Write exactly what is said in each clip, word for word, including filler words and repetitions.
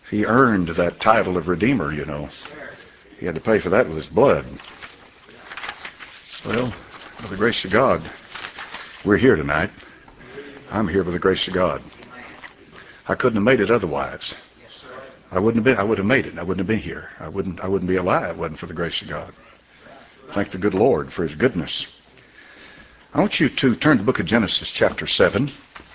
He earned that title of Redeemer, you know. He had to pay for that with his blood. Well, by the grace of God, we're here tonight. I'm here by the grace of God. I couldn't have made it otherwise. I wouldn't have been. I would have made it. I wouldn't have been here. I wouldn't. I wouldn't be alive. If it wasn't for the grace of God. Thank the good Lord for His goodness. I want you to turn to the book of Genesis, chapter seven.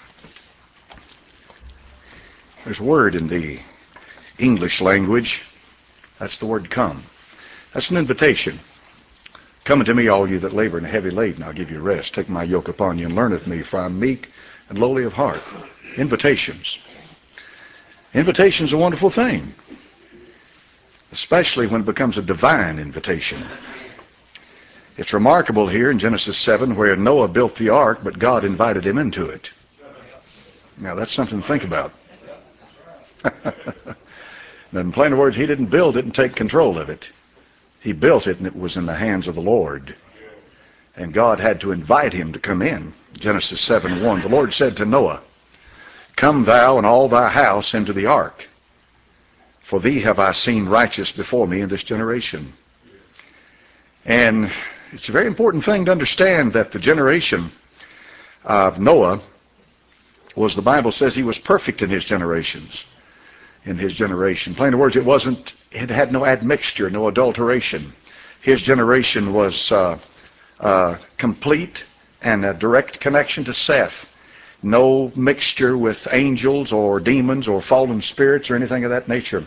There's a word in the English language. That's the word "come." That's an invitation. Come unto me, all you that labor and are heavy laden, I'll give you rest. Take my yoke upon you and learn of me, for I am meek and lowly of heart. Invitations. Invitation's a wonderful thing, especially when it becomes a divine invitation. It's remarkable here in Genesis seven where Noah built the ark, but God invited him into it. Now that's something to think about. In plain words, he didn't build it and take control of it. He built it and it was in the hands of the Lord. And God had to invite him to come in. Genesis seven one, the Lord said to Noah, "Come thou and all thy house into the ark, for thee have I seen righteous before me in this generation." And it's a very important thing to understand that the generation of Noah was, the Bible says, he was perfect in his generations. In his generation. In plain words, it wasn't, it had no admixture, no adulteration. His generation was uh, uh, complete and a direct connection to Seth. No mixture with angels or demons or fallen spirits or anything of that nature.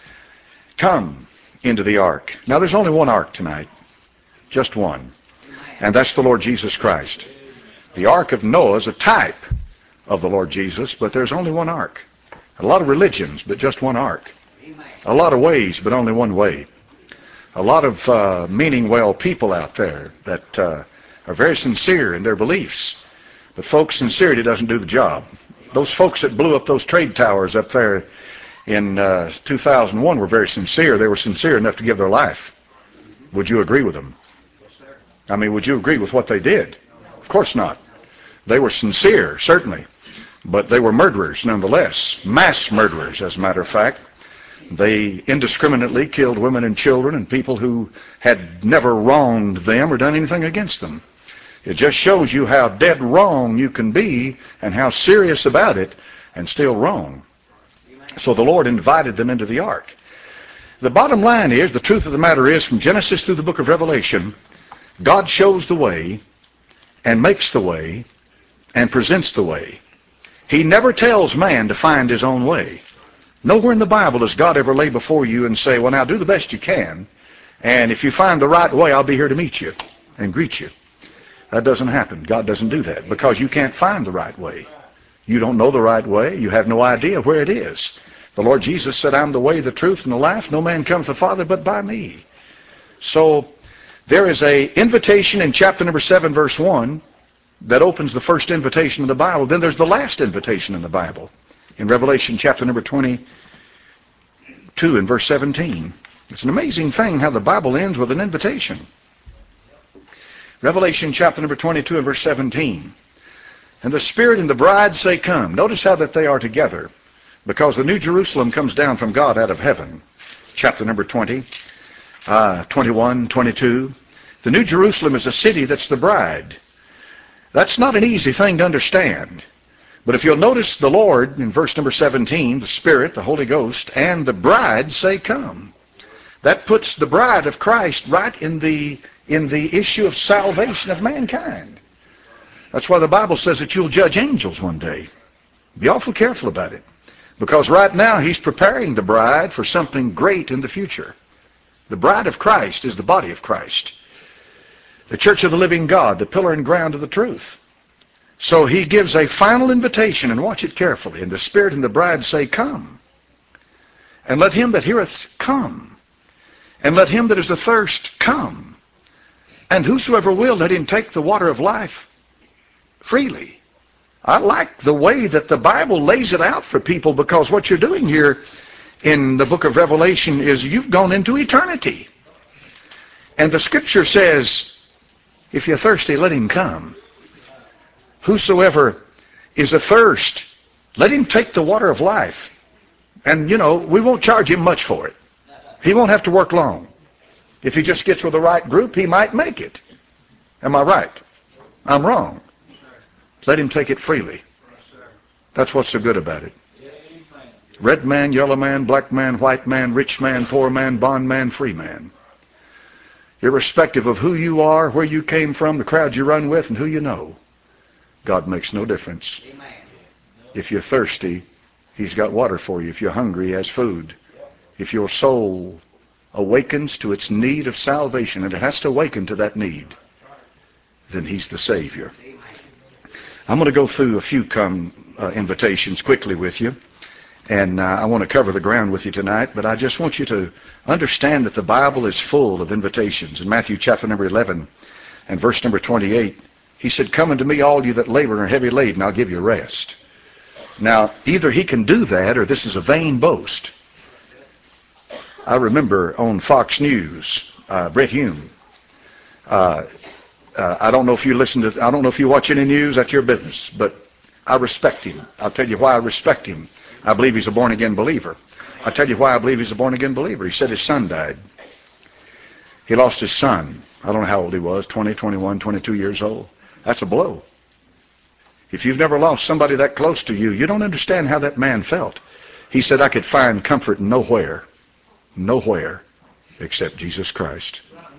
Come into the ark. Now there's only one ark tonight. Just one. And that's the Lord Jesus Christ. The ark of Noah is a type of the Lord Jesus, but there's only one ark. A lot of religions, but just one ark. A lot of ways, but only one way. A lot of uh, meaning well people out there that uh, are very sincere in their beliefs. But folks, sincerity doesn't do the job. Those folks that blew up those trade towers up there in uh, two thousand one were very sincere. They were sincere enough to give their life. Would you agree with them? I mean, would you agree with what they did? Of course not. They were sincere, certainly. But they were murderers nonetheless, mass murderers as a matter of fact. They indiscriminately killed women and children and people who had never wronged them or done anything against them. It just shows you how dead wrong you can be and how serious about it and still wrong. So the Lord invited them into the ark. The bottom line is, the truth of the matter is, from Genesis through the book of Revelation, God shows the way and makes the way and presents the way. He never tells man to find his own way. Nowhere in the Bible does God ever lay before you and say, well, now do the best you can, and if you find the right way, I'll be here to meet you and greet you. That doesn't happen. God doesn't do that because you can't find the right way. You don't know the right way. You have no idea where it is. The Lord Jesus said, I'm the way, the truth, and the life. No man comes to the Father but by me. So there is a invitation in chapter number seven, verse one, that opens the first invitation in the Bible. Then there's the last invitation in the Bible. In Revelation chapter number twenty-two and verse seventeen. It's an amazing thing how the Bible ends with an invitation. Revelation chapter number twenty-two and verse seventeen. And the Spirit and the bride say, come. Notice how that they are together. Because the New Jerusalem comes down from God out of heaven. Chapter number twenty, uh, twenty-one, twenty-two. The New Jerusalem is a city that's the bride. That's not an easy thing to understand. But if you'll notice the Lord in verse number seventeen, the Spirit, the Holy Ghost, and the bride say, come. That puts the bride of Christ right in the, in the issue of salvation of mankind. That's why the Bible says that you'll judge angels one day. Be awful careful about it. Because right now He's preparing the bride for something great in the future. The bride of Christ is the body of Christ. The church of the living God, the pillar and ground of the truth. So He gives a final invitation, and watch it carefully. And the Spirit and the bride say, come. And let him that heareth come. And let him that is athirst come. And whosoever will, let him take the water of life freely. I like the way that the Bible lays it out for people, because what you're doing here in the book of Revelation is you've gone into eternity. And the Scripture says, if you're thirsty, let him come. Whosoever is athirst, let him take the water of life. And, you know, we won't charge him much for it. He won't have to work long. If he just gets with the right group, he might make it. Am I right? I'm wrong. Let him take it freely. That's what's so good about it. Red man, yellow man, black man, white man, rich man, poor man, bond man, free man. Irrespective of who you are, where you came from, the crowd you run with, and who you know, God makes no difference. If you're thirsty, he's got water for you. If you're hungry, he has food. If your soul awakens to its need of salvation, and it has to awaken to that need, then he's the Savior. I'm going to go through a few come, uh, invitations quickly with you. And uh, I want to cover the ground with you tonight, but I just want you to understand that the Bible is full of invitations. In Matthew chapter number eleven and verse number twenty-eight, he said, "Come unto me, all you that labor and are heavy laden, I'll give you rest." Now, either he can do that, or this is a vain boast. I remember on Fox News, uh, Brett Hume. Uh, uh, I don't know if you listen to, I don't know if you watch any news, that's your business, but I respect him. I'll tell you why I respect him. I believe he's a born-again believer. I'll tell you why I believe he's a born-again believer. He said his son died. He lost his son. I don't know how old he was, twenty, twenty-one, twenty-two years old. That's a blow. If you've never lost somebody that close to you, you don't understand how that man felt. He said, I could find comfort nowhere, nowhere, except Jesus Christ.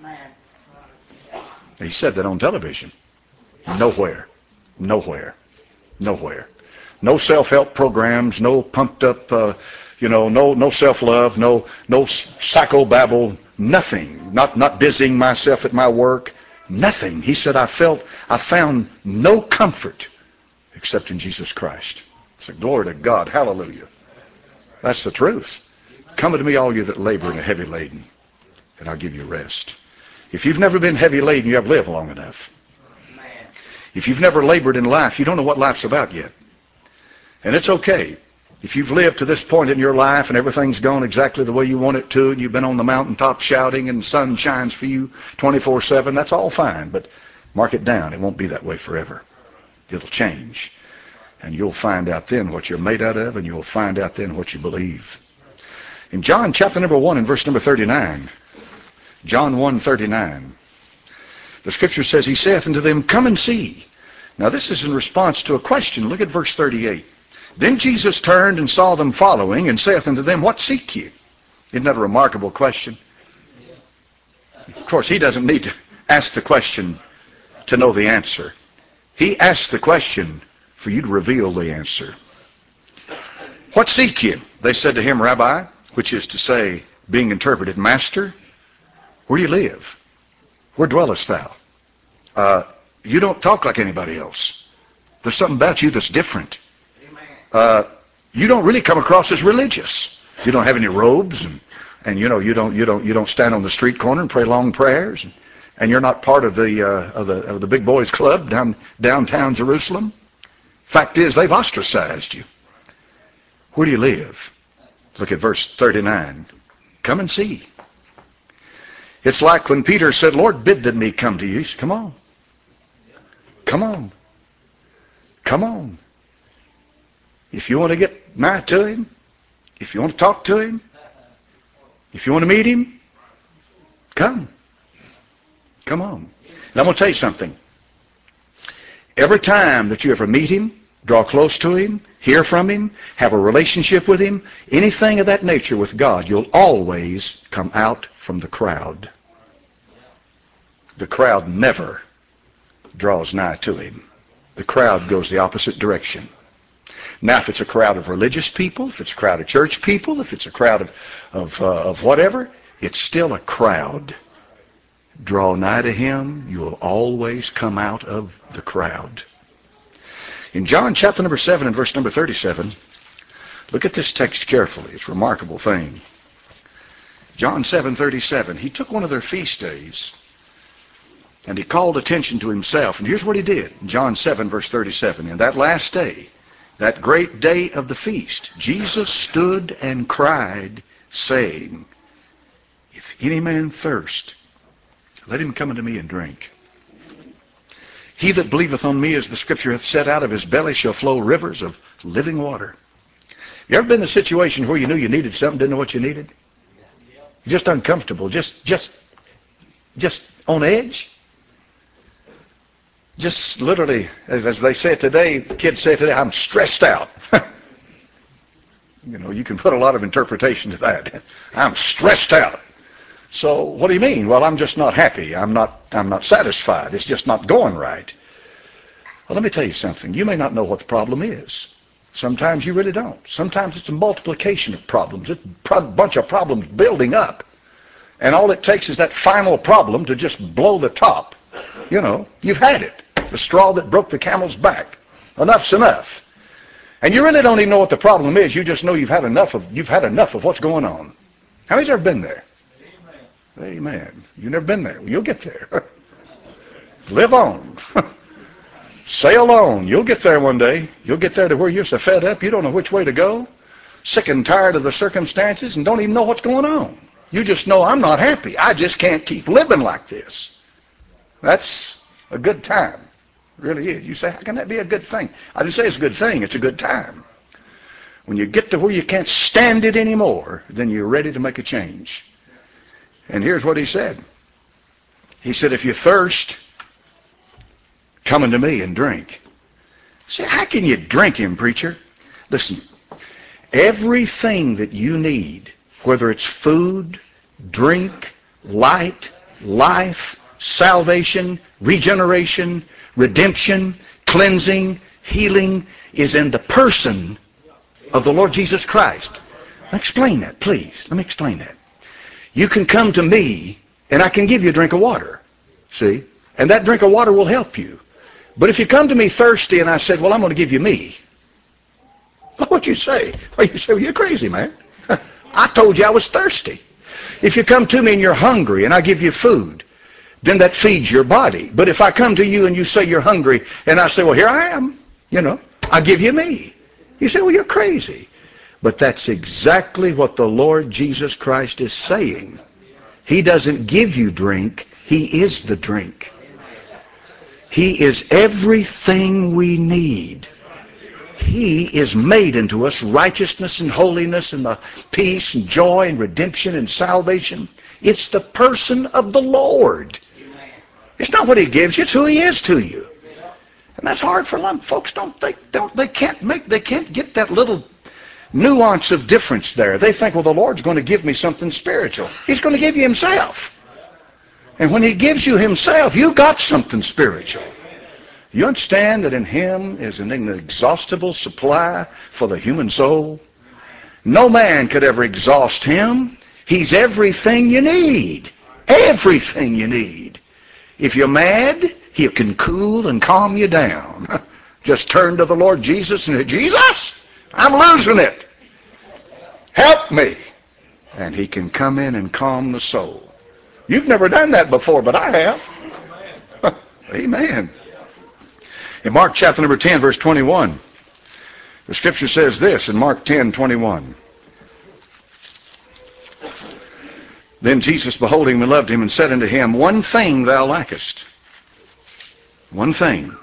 He said that on television. Nowhere, nowhere, nowhere. No self-help programs, no pumped up, uh, you know, no no self-love, no no psychobabble, nothing. Not not busying myself at my work, nothing. He said, I felt, I found no comfort except in Jesus Christ. I said, glory to God, hallelujah. That's the truth. Come unto me, all you that labor and are heavy laden, and I'll give you rest. If you've never been heavy laden, you haven't lived long enough. If you've never labored in life, you don't know what life's about yet. And it's okay. If you've lived to this point in your life and everything's gone exactly the way you want it to, and you've been on the mountaintop shouting and the sun shines for you twenty-four seven, that's all fine. But mark it down. It won't be that way forever. It'll change. And you'll find out then what you're made out of, and you'll find out then what you believe. In John chapter number one and verse number thirty-nine, John one thirty-nine, the scripture says, he saith unto them, come and see. Now this is in response to a question. Look at verse thirty-eight. Then Jesus turned and saw them following, and saith unto them, what seek ye? Isn't that a remarkable question? Of course, he doesn't need to ask the question to know the answer. He asked the question for you to reveal the answer. What seek ye? They said to him, Rabbi, which is to say, being interpreted, Master, where do you live? Where dwellest thou? Uh, you don't talk like anybody else. There's something about you that's different. Uh, you don't really come across as religious. You don't have any robes, and, and you know you don't you don't you don't stand on the street corner and pray long prayers, and, and you're not part of the uh, of the of the big boys club down downtown Jerusalem. Fact is, they've ostracized you. Where do you live? Look at verse thirty-nine. Come and see. It's like when Peter said, Lord, bid me come to you. He said, come on. Come on. Come on. If you want to get nigh to him, if you want to talk to him, if you want to meet him, come. Come on. And I'm going to tell you something. Every time that you ever meet him, draw close to him, hear from him, have a relationship with him, anything of that nature with God, you'll always come out from the crowd. The crowd never draws nigh to him. The crowd goes the opposite direction. Now, if it's a crowd of religious people, if it's a crowd of church people, if it's a crowd of, of, uh, of whatever, it's still a crowd. Draw nigh to him, you'll always come out of the crowd. In John chapter number seven and verse number thirty-seven, look at this text carefully. It's a remarkable thing. John seven thirty-seven, he took one of their feast days, and he called attention to himself. And here's what he did. In John seven verse thirty-seven, in that last day, that great day of the feast, Jesus stood and cried, saying, if any man thirst, let him come unto me and drink. He that believeth on me, as the scripture hath said, out of his belly shall flow rivers of living water. You ever been in a situation where you knew you needed something, didn't know what you needed? Just uncomfortable, just, just, just on edge? Just literally, as, as they say it today, the kids say it today, I'm stressed out. You know, you can put a lot of interpretation to that. I'm stressed out. So what do you mean? Well, I'm just not happy. I'm not, I'm not satisfied. It's just not going right. Well, let me tell you something. You may not know what the problem is. Sometimes you really don't. Sometimes it's a multiplication of problems. It's a bunch of problems building up. And all it takes is that final problem to just blow the top. You know, you've had it. The straw that broke the camel's back. Enough's enough. And you really don't even know what the problem is. You just know you've had enough of you've had enough of what's going on. How many's ever been there? Amen. Amen. You've never been there. Well, you'll get there. Live on. Sail on. You'll get there one day. You'll get there to where you're so fed up you don't know which way to go, sick and tired of the circumstances, and don't even know what's going on. You just know, I'm not happy. I just can't keep living like this. That's a good time. It really is. You say, how can that be a good thing? I didn't say it's a good thing. It's a good time. When you get to where you can't stand it anymore, then you're ready to make a change. And here's what he said. He said, if you thirst, come unto me and drink. Say, how can you drink him, preacher? Listen, everything that you need, whether it's food, drink, light, life, salvation, regeneration, redemption, cleansing, healing, is in the person of the Lord Jesus Christ. Now explain that, please. Let me explain that. You can come to me, and I can give you a drink of water. See? And that drink of water will help you. But if you come to me thirsty, and I said, well, I'm going to give you me. What'd you say? Well, you say, well, you're crazy, man. I told you I was thirsty. If you come to me and you're hungry, and I give you food, then that feeds your body. But if I come to you and you say you're hungry, and I say, well, here I am, you know, I'll give you me. You say, well, you're crazy. But that's exactly what the Lord Jesus Christ is saying. He doesn't give you drink. He is the drink. He is everything we need. He is made into us righteousness and holiness and the peace and joy and redemption and salvation. It's the person of the Lord. It's not what he gives you, it's who he is to you. And that's hard for a lot of folks. Don't they don't they can't make they can't get that little nuance of difference there. They think, well, the Lord's going to give me something spiritual. He's going to give you himself. And when he gives you himself, you got something spiritual. You understand that in him is an inexhaustible supply for the human soul? No man could ever exhaust him. He's everything you need. Everything you need. If you're mad, he can cool and calm you down. Just turn to the Lord Jesus and say, Jesus, I'm losing it. Help me. And he can come in and calm the soul. You've never done that before, but I have. Amen. In Mark chapter number ten, verse twenty-one, the scripture says this in Mark ten, twenty-one. Then Jesus, beholding him, loved him, and said unto him, one thing thou lackest. One thing.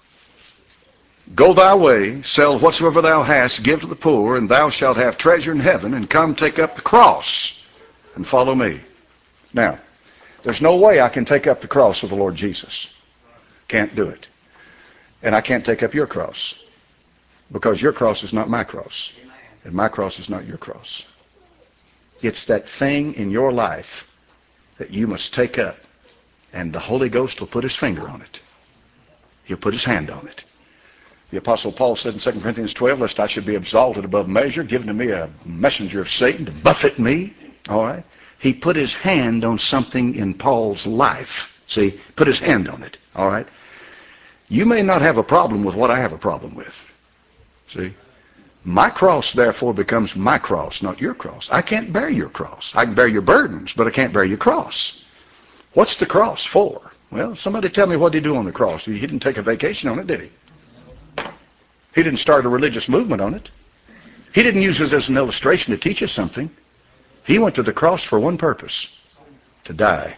Go thy way, sell whatsoever thou hast, give to the poor, and thou shalt have treasure in heaven, and come take up the cross and follow me. Now, there's no way I can take up the cross of the Lord Jesus. Can't do it. And I can't take up your cross, because your cross is not my cross, and my cross is not your cross. It's that thing in your life that you must take up, and the Holy Ghost will put his finger on it. He'll put his hand on it. The Apostle Paul said in Second Corinthians twelve, lest I should be exalted above measure, given to me a messenger of Satan to buffet me. All right? He put his hand on something in Paul's life. See, put his hand on it. All right? You may not have a problem with what I have a problem with. See? My cross, therefore, becomes my cross, not your cross. I can't bear your cross. I can bear your burdens, but I can't bear your cross. What's the cross for? Well, somebody tell me what did he do on the cross. He didn't take a vacation on it, did he? He didn't start a religious movement on it. He didn't use it as an illustration to teach us something. He went to the cross for one purpose, to die.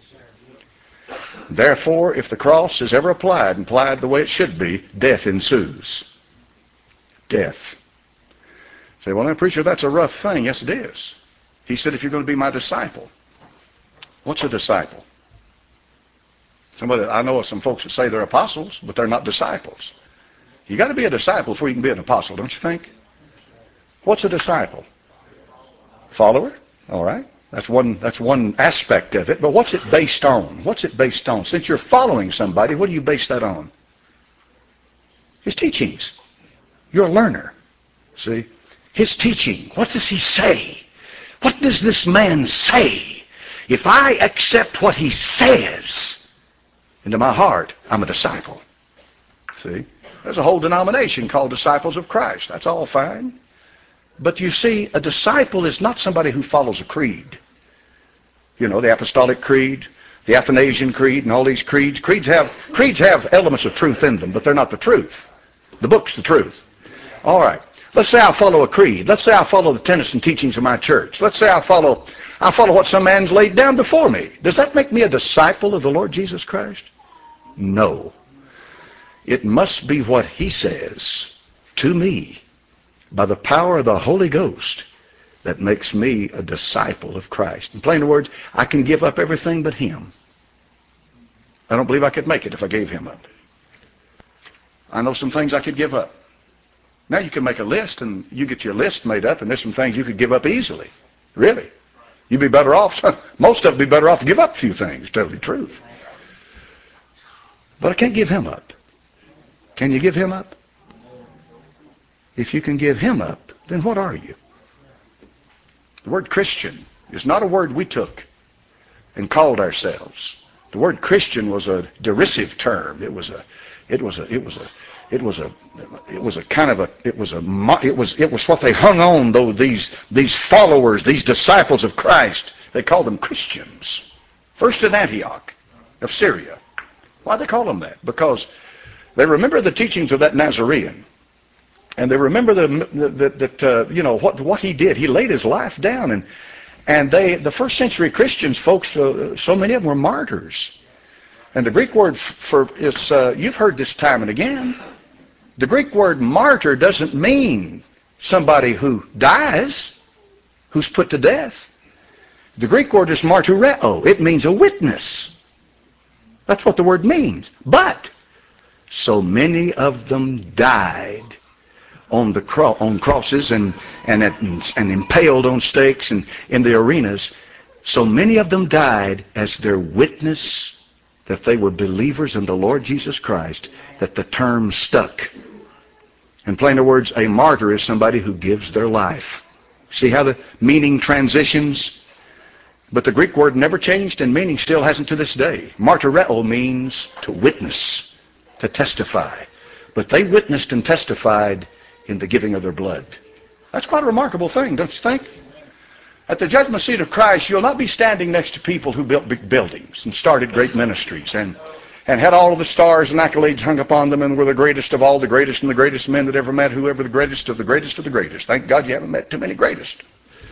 Therefore, if the cross is ever applied and applied the way it should be, death ensues. Death. Say, well, now, preacher, that's a rough thing. Yes, it is. He said, if you're going to be my disciple. What's a disciple? Somebody, I know of some folks that say they're apostles, but they're not disciples. You got to be a disciple before you can be an apostle, don't you think? What's a disciple? Follower? All right. That's one, that's one aspect of it. But what's it based on? What's it based on? Since you're following somebody, what do you base that on? His teachings. You're a learner. See? His teaching. What does he say? What does this man say? If I accept what he says into my heart, I'm a disciple. See? There's a whole denomination called Disciples of Christ. That's all fine. But you see, a disciple is not somebody who follows a creed. You know, the Apostolic Creed, the Athanasian Creed, and all these creeds. Creeds have, creeds have elements of truth in them, but they're not the truth. The book's the truth. All right. Let's say I follow a creed. Let's say I follow the tenets and teachings of my church. Let's say I follow, I follow what some man's laid down before me. Does that make me a disciple of the Lord Jesus Christ? No. It must be what he says to me by the power of the Holy Ghost that makes me a disciple of Christ. In plain words, I can give up everything but him. I don't believe I could make it if I gave him up. I know some things I could give up. Now you can make a list, and you get your list made up, and there's some things you could give up easily. Really. You'd be better off, most of them be better off to give up a few things, to tell you the truth. But I can't give him up. Can you give him up? If you can give him up, then what are you? The word Christian is not a word we took and called ourselves. The word Christian was a derisive term. It was a, it was a, it was a, it was a, it was a kind of a, it was a, it was, it was what they hung on, though, these, these followers, these disciples of Christ. They called them Christians. First in Antioch of Syria. Why they call them that? Because they remember the teachings of that Nazarene. And they remember that, that uh, you know, what, what he did. He laid his life down. And, and they, the first century Christians, folks, uh, so many of them were martyrs. And the Greek word for is, uh, you've heard this time and again. The Greek word martyr doesn't mean somebody who dies, who's put to death. The Greek word is martyreo. It means a witness. That's what the word means. But so many of them died on the cro on crosses and and, at, and impaled on stakes and in the arenas. So many of them died as their witness that they were believers in the Lord Jesus Christ, that the term stuck. In plainer words, a martyr is somebody who gives their life. See how the meaning transitions? But the Greek word never changed, and meaning still hasn't to this day. Martyreo means to witness, to testify. But they witnessed and testified in the giving of their blood. That's quite a remarkable thing, don't you think? At the judgment seat of Christ, you'll not be standing next to people who built big buildings and started great ministries and, and had all of the stars and accolades hung upon them and were the greatest of all the greatest and the greatest men that ever met, whoever the greatest of the greatest of the greatest. Thank God you haven't met too many greatest.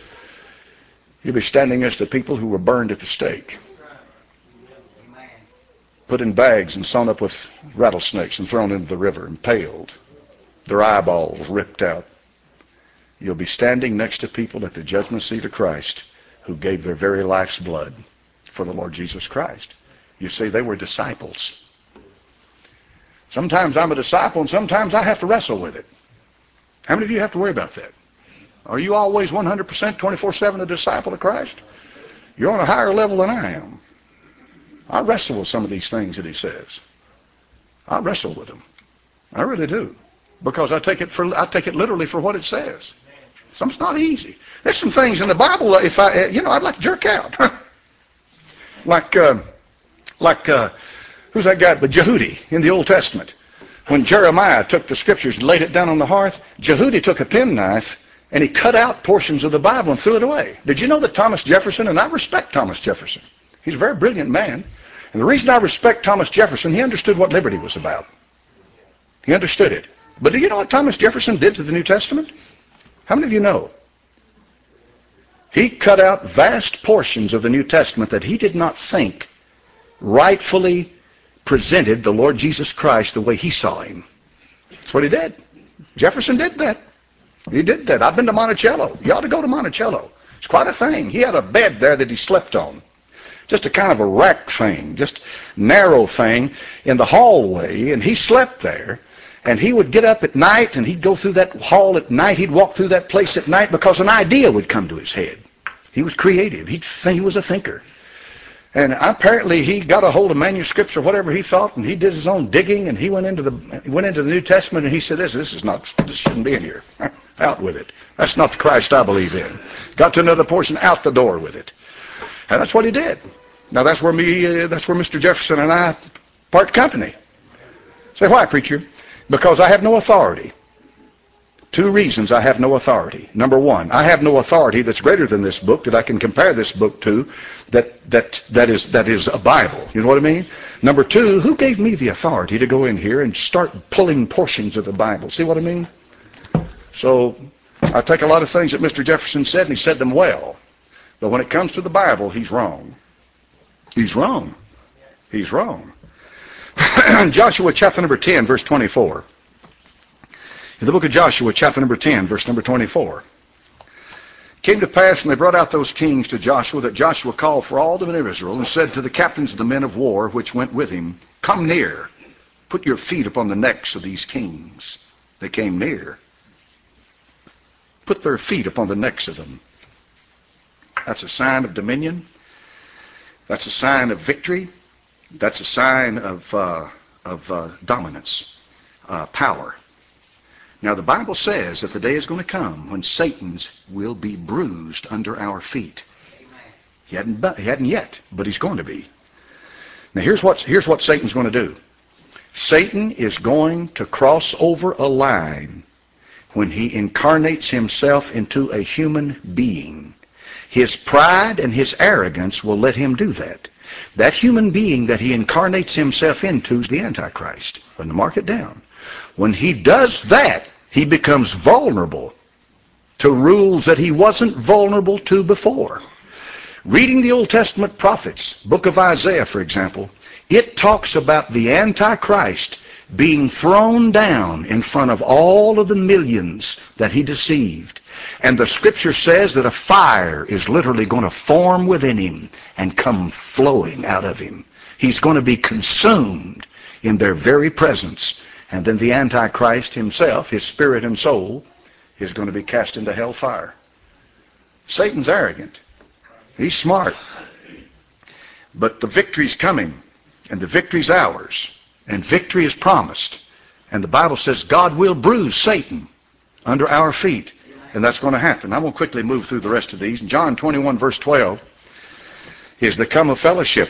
You'll be standing next to people who were burned at the stake, put in bags and sewn up with rattlesnakes and thrown into the river, impaled, their eyeballs ripped out. You'll be standing next to people at the judgment seat of Christ who gave their very life's blood for the Lord Jesus Christ. You see, they were disciples. Sometimes I'm a disciple and sometimes I have to wrestle with it. How many of you have to worry about that? Are you always one hundred percent twenty-four seven a disciple of Christ? You're on a higher level than I am. I wrestle with some of these things that he says. I wrestle with them. I really do. Because I take it for I take it literally for what it says. Some's not easy. There's some things in the Bible, if I, you know, I'd like to jerk out. like, uh, like, uh, who's that guy? But Jehudi in the Old Testament. When Jeremiah took the scriptures and laid it down on the hearth, Jehudi took a penknife and he cut out portions of the Bible and threw it away. Did you know that Thomas Jefferson, and I respect Thomas Jefferson. He's a very brilliant man. And the reason I respect Thomas Jefferson, he understood what liberty was about. He understood it. But do you know what Thomas Jefferson did to the New Testament? How many of you know? He cut out vast portions of the New Testament that he did not think rightfully presented the Lord Jesus Christ the way he saw him. That's what he did. Jefferson did that. He did that. I've been to Monticello. You ought to go to Monticello. It's quite a thing. He had a bed there that he slept on. Just a kind of a rack thing, just narrow thing in the hallway, and he slept there. And he would get up at night, and he'd go through that hall at night. He'd walk through that place at night because an idea would come to his head. He was creative. He'd, he was a thinker. And apparently he got a hold of manuscripts or whatever he thought, and he did his own digging, and he went into the went into the New Testament, and he said, this, this is not, this shouldn't be in here. Out with it. That's not the Christ I believe in. Got to another portion, out the door with it. And that's what he did. Now that's where me, uh, that's where Mister Jefferson and I part company. Say, why, preacher? Because I have no authority. Two reasons I have no authority. Number one, I have no authority that's greater than this book that I can compare this book to that that that is that is a Bible. You know what I mean? Number two, who gave me the authority to go in here and start pulling portions of the Bible? See what I mean? So I take a lot of things that Mister Jefferson said, and he said them well. But when it comes to the Bible, he's wrong. He's wrong. He's wrong. Joshua chapter number ten, verse twenty-four. In the book of Joshua, chapter number ten, verse number twenty-four. It came to pass, and they brought out those kings to Joshua, that Joshua called for all the men of Israel, and said to the captains of the men of war which went with him, come near, put your feet upon the necks of these kings. They came near. Put their feet upon the necks of them. That's a sign of dominion. That's a sign of victory. That's a sign of, uh, of uh, dominance, uh, power. Now the Bible says that the day is going to come when Satan's will be bruised under our feet. He hadn't, he hadn't yet, but he's going to be. Now here's, what's, here's what Satan's going to do. Satan is going to cross over a line when he incarnates himself into a human being. His pride and his arrogance will let him do that. That human being that he incarnates himself into is the Antichrist. When to mark it down. When he does that, he becomes vulnerable to rules that he wasn't vulnerable to before. Reading the Old Testament prophets, book of Isaiah, for example, it talks about the Antichrist being thrown down in front of all of the millions that he deceived. And the scripture says that a fire is literally going to form within him and come flowing out of him. He's going to be consumed in their very presence. And then the Antichrist himself, his spirit and soul, is going to be cast into hellfire. Satan's arrogant. He's smart. But the victory's coming, and the victory's ours, and victory is promised. And the Bible says God will bruise Satan under our feet. And that's going to happen. I'm going to quickly move through the rest of these. John twenty-one, verse twelve, is the come of fellowship.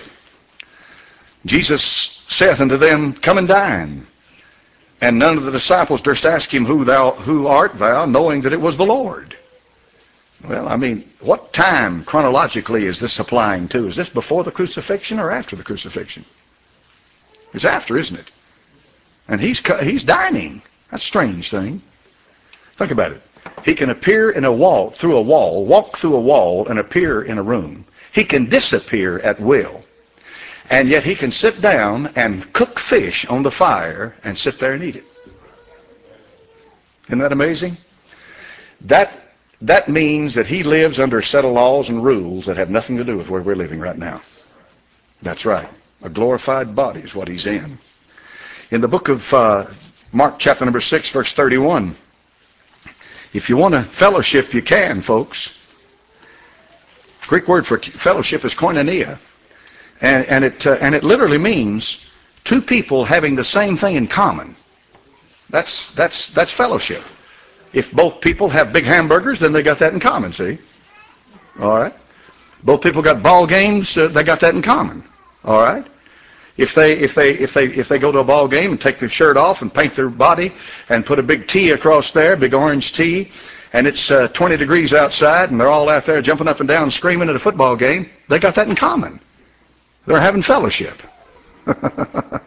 Jesus saith unto them, come and dine. And none of the disciples durst ask him, who thou, who art thou, knowing that it was the Lord. Well, I mean, what time chronologically is this applying to? Is this before the crucifixion or after the crucifixion? It's after, isn't it? And he's he's dining. That's a strange thing. Think about it. He can appear in a wall, through a wall, walk through a wall, and appear in a room. He can disappear at will. And yet he can sit down and cook fish on the fire and sit there and eat it. Isn't that amazing? That, that means that he lives under a set of laws and rules that have nothing to do with where we're living right now. That's right. A glorified body is what he's in. In the book of uh, Mark chapter number six, verse thirty-one, if you want to fellowship, you can, folks. Greek word for fellowship is koinonia. And, and, it, uh, and it literally means two people having the same thing in common. That's, that's, that's fellowship. If both people have big hamburgers, then they got that in common, see? All right? Both people got ball games, uh, they got that in common. All right? If they, if, they, if, they, if they go to a ball game and take their shirt off and paint their body and put a big T across there, big orange T, and it's uh, twenty degrees outside and they're all out there jumping up and down screaming at a football game, they got that in common. They're having fellowship. But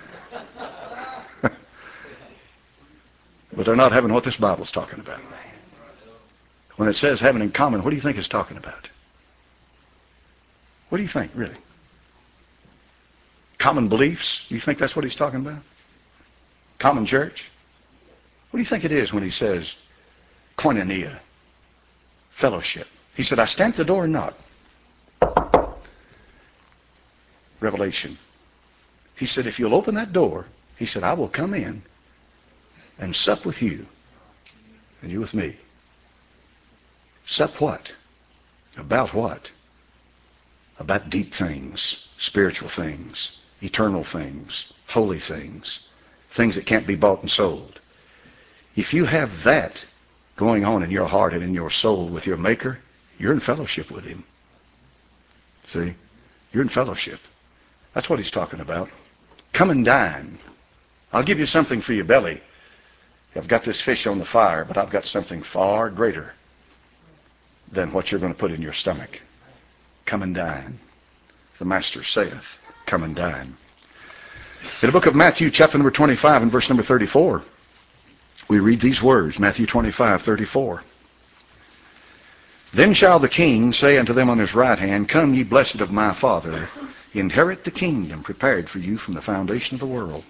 they're not having what this Bible's talking about. When it says having in common, what do you think it's talking about? What do you think, really? Common beliefs? You think that's what he's talking about? Common church? What do you think it is when he says Koinonia. Fellowship. He said, I stand at the door and knock. Revelation. He said, if you'll open that door, he said, I will come in and sup with you and you with me. Sup what? About what? About deep things, spiritual things, eternal things, holy things, things that can't be bought and sold. If you have that going on in your heart and in your soul with your Maker, you're in fellowship with Him. See? You're in fellowship. That's what he's talking about. Come and dine. I'll give you something for your belly. I've got this fish on the fire, but I've got something far greater than what you're going to put in your stomach. Come and dine. The Master saith, come and dine. In the book of Matthew, chapter number twenty-five and verse number thirty-four, we read these words, Matthew twenty-five, thirty-four. Then shall the King say unto them on his right hand, come ye blessed of my Father, inherit the kingdom prepared for you from the foundation of the world.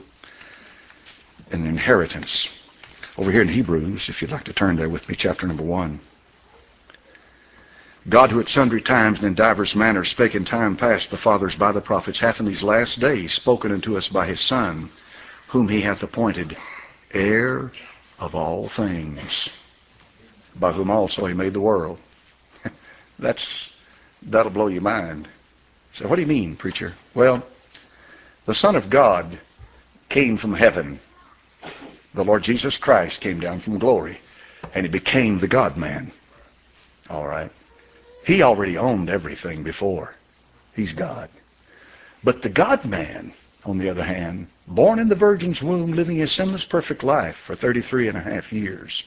An inheritance. Over here in Hebrews, if you'd like to turn there with me, chapter number one. God, who at sundry times and in divers manners spake in time past the fathers by the prophets, hath in these last days spoken unto us by his Son, whom he hath appointed heir of all things, by whom also he made the world. That's, that'll blow your mind. So what do you mean, preacher? Well, the Son of God came from heaven. The Lord Jesus Christ came down from glory, and he became the God-man. All right. He already owned everything before. He's God. But the God-man, on the other hand, born in the Virgin's womb, living a sinless, perfect life for thirty-three and a half years,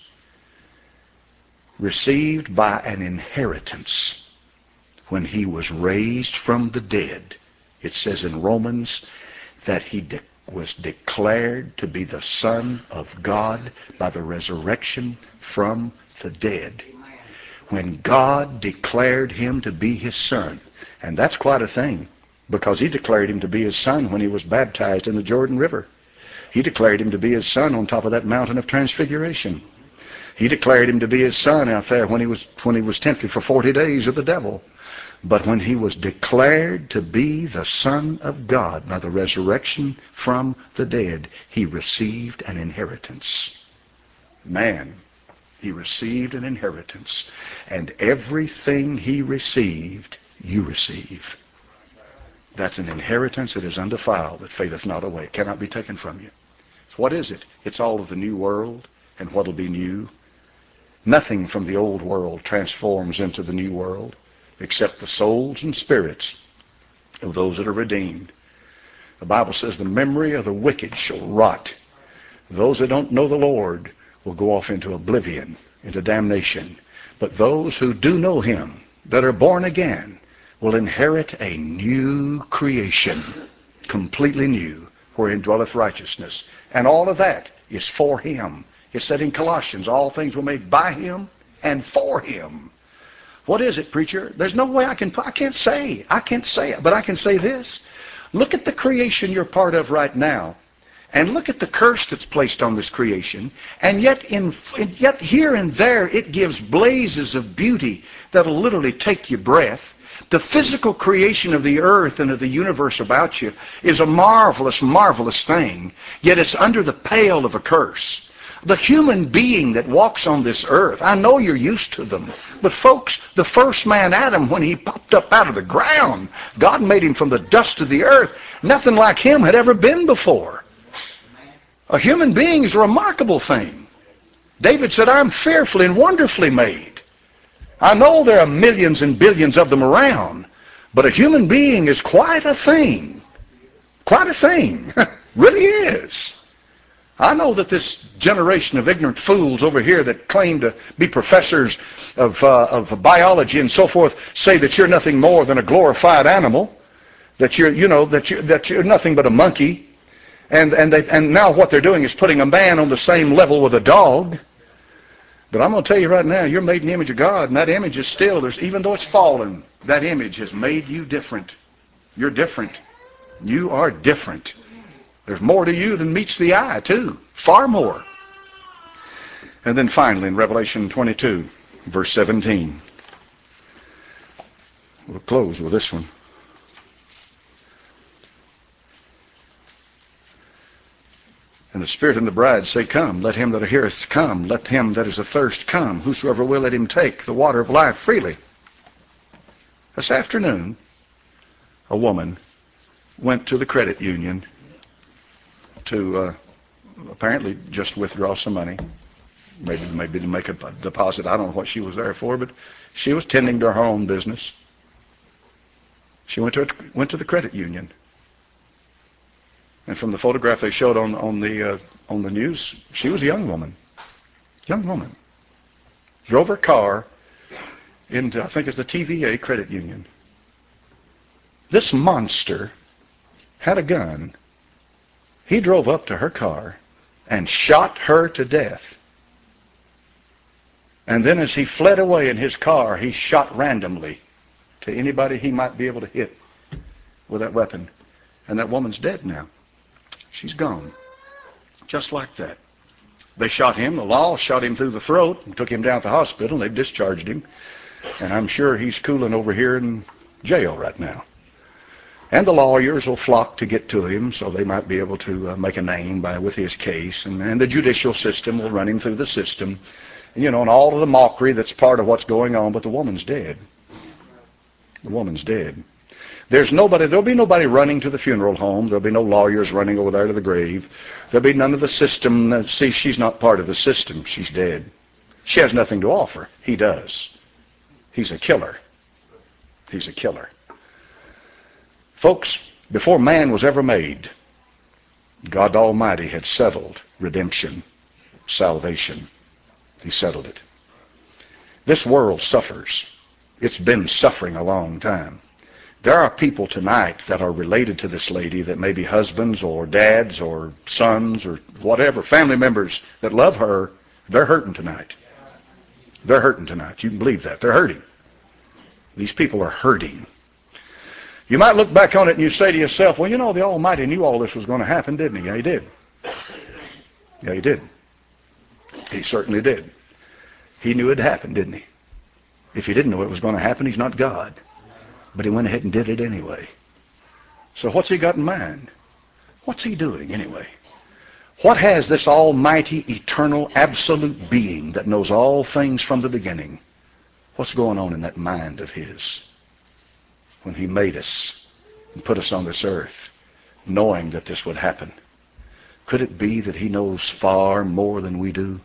received by an inheritance when he was raised from the dead. It says in Romans that he de- was declared to be the Son of God by the resurrection from the dead. When God declared him to be his Son, and that's quite a thing, because he declared him to be his Son when he was baptized in the Jordan River. He declared him to be his Son on top of that mountain of transfiguration. He declared him to be his Son out there when he was when he was tempted for forty days of the devil. But when he was declared to be the Son of God by the resurrection from the dead, he received an inheritance. Man, he received an inheritance. And everything he received, you receive. That's an inheritance that is undefiled, that fadeth not away. It cannot be taken from you. So what is it? It's all of the new world and what will be new. Nothing from the old world transforms into the new world except the souls and spirits of those that are redeemed. The Bible says the memory of the wicked shall rot. Those that don't know the Lord will go off into oblivion, into damnation. But those who do know him, that are born again, will inherit a new creation, completely new, wherein dwelleth righteousness. And all of that is for him. It said in Colossians, all things were made by him and for him. What is it, preacher? There's no way I can, I can't say. I can't say it, but I can say this. Look at the creation you're part of right now. And look at the curse that's placed on this creation. And yet, in, yet here and there, it gives blazes of beauty that'll literally take your breath. The physical creation of the earth and of the universe about you is a marvelous, marvelous thing. Yet it's under the pale of a curse. The human being that walks on this earth, I know you're used to them. But folks, the first man, Adam, when he popped up out of the ground, God made him from the dust of the earth. Nothing like him had ever been before. A human being is a remarkable thing. David said, I'm fearfully and wonderfully made. I know there are millions and billions of them around, but a human being is quite a thing. Quite a thing. Really is. I know that this generation of ignorant fools over here that claim to be professors of, uh, of biology and so forth say that you're nothing more than a glorified animal, that you're, you know, that you're, that you're nothing but a monkey. And, and, they, and now what they're doing is putting a man on the same level with a dog. But I'm going to tell you right now, you're made in the image of God, and that image is still, there's, even though it's fallen, that image has made you different. You're different. You are different. There's more to you than meets the eye, too. Far more. And then finally in Revelation twenty-two, verse seventeen. We'll close with this one. And the Spirit and the bride say, Come. Let him that heareth come. Let him that is athirst come. Whosoever will, let him take the water of life freely. This afternoon, a woman went to the credit union to uh, apparently just withdraw some money. Maybe, maybe to make a deposit. I don't know what she was there for, but she was tending to her own business. She went to, went to the credit union. And from the photograph they showed on, on, the, uh, on the news, she was a young woman. Young woman. Drove her car into, I think it's the T V A credit union. This monster had a gun. He drove up to her car and shot her to death. And then as he fled away in his car, he shot randomly to anybody he might be able to hit with that weapon. And that woman's dead now. She's gone. Just like that. They shot him. The law shot him through the throat and took him down to the hospital. They've discharged him. And I'm sure he's cooling over here in jail right now. And the lawyers will flock to get to him so they might be able to uh, make a name by with his case. And, and the judicial system will run him through the system. And, you know, and all of the mockery that's part of what's going on. But the woman's dead. The woman's dead. There's nobody, there'll be nobody running to the funeral home. There'll be no lawyers running over there to the grave. There'll be none of the system. That, see, she's not part of the system. She's dead. She has nothing to offer. He does. He's a killer. He's a killer. Folks, before man was ever made, God Almighty had settled redemption, salvation. He settled it. This world suffers. It's been suffering a long time. There are people tonight that are related to this lady that may be husbands or dads or sons or whatever, family members that love her. They're hurting tonight. They're hurting tonight. You can believe that. They're hurting. These people are hurting. You might look back on it and you say to yourself, well, you know, the Almighty knew all this was going to happen, didn't he? Yeah, he did. Yeah, he did. He certainly did. He knew it'd happen, didn't he? If he didn't know it was going to happen, he's not God. But he went ahead and did it anyway. So what's he got in mind? What's he doing anyway? What has this almighty, eternal, absolute being that knows all things from the beginning, what's going on in that mind of his when he made us and put us on this earth, knowing that this would happen? Could it be that he knows far more than we do?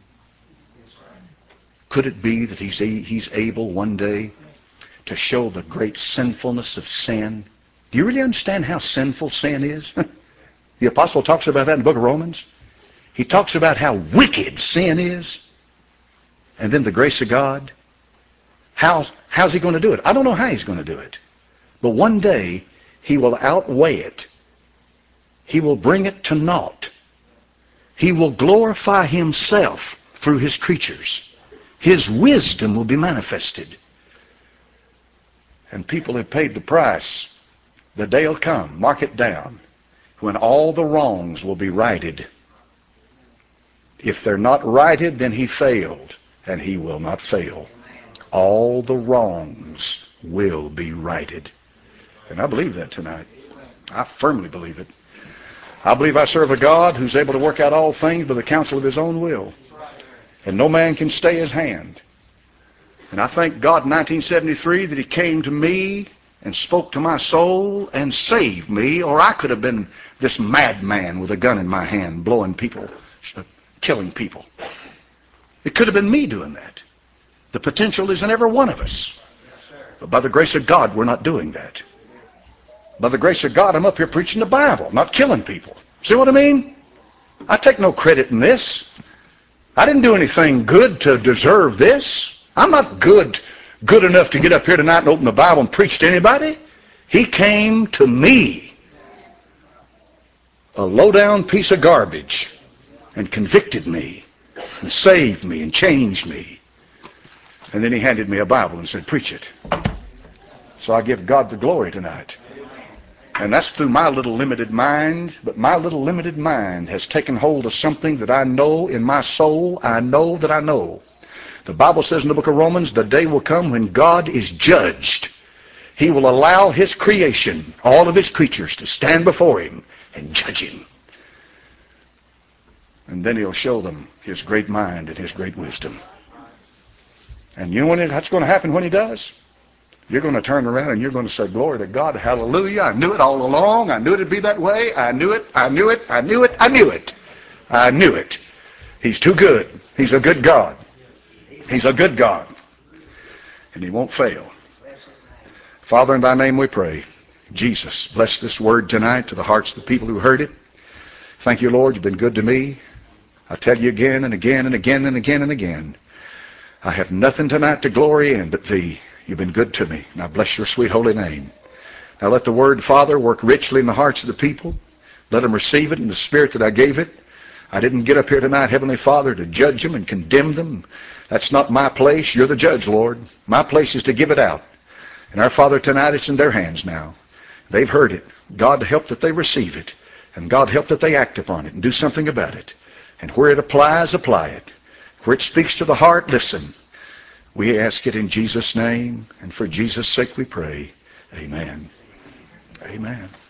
Could it be that he's, a, he's able one day to show the great sinfulness of sin? Do you really understand how sinful sin is? The apostle talks about that in the book of Romans. He talks about how wicked sin is. And then the grace of God. How, how's he going to do it? I don't know how he's going to do it. But one day he will outweigh it. He will bring it to naught. He will glorify himself through his creatures. His wisdom will be manifested. And people have paid the price. The day will come, mark it down, when all the wrongs will be righted. If they're not righted, then he failed, and he will not fail. All the wrongs will be righted. And I believe that tonight. I firmly believe it. I believe I serve a God who's able to work out all things by the counsel of his own will. And no man can stay his hand. And I thank God in nineteen seventy-three that he came to me and spoke to my soul and saved me, or I could have been this madman with a gun in my hand, blowing people, killing people. It could have been me doing that. The potential is in every one of us. But by the grace of God, we're not doing that. By the grace of God, I'm up here preaching the Bible, not killing people. See what I mean? I take no credit in this. I didn't do anything good to deserve this. I'm not good, good enough to get up here tonight and open the Bible and preach to anybody. He came to me, a low-down piece of garbage, and convicted me, and saved me, and changed me. And then he handed me a Bible and said, preach it. So I give God the glory tonight. And that's through my little limited mind, but my little limited mind has taken hold of something that I know in my soul. I know that I know. The Bible says in the book of Romans, the day will come when God is judged. He will allow His creation, all of His creatures, to stand before Him and judge Him. And then He'll show them His great mind and His great wisdom. And you know when it, that's going to happen when He does? You're going to turn around and you're going to say, glory to God, hallelujah, I knew it all along. I knew it'd be that way. I knew it, I knew it, I knew it, I knew it. I knew it. He's too good. He's a good God. He's a good God. And He won't fail. Father, in Thy name we pray. Jesus, bless this word tonight to the hearts of the people who heard it. Thank you, Lord. You've been good to me. I tell you again and again and again and again and again, I have nothing tonight to glory in but Thee. You've been good to me, and I bless Your sweet holy name. Now let the word, Father, work richly in the hearts of the people. Let them receive it in the spirit that I gave it. I didn't get up here tonight, Heavenly Father, to judge them and condemn them. That's not my place. You're the judge, Lord. My place is to give it out. And our Father, tonight it's in their hands now. They've heard it. God help that they receive it. And God help that they act upon it and do something about it. And where it applies, apply it. Where it speaks to the heart, listen. We ask it in Jesus' name, and for Jesus' sake we pray. Amen. Amen.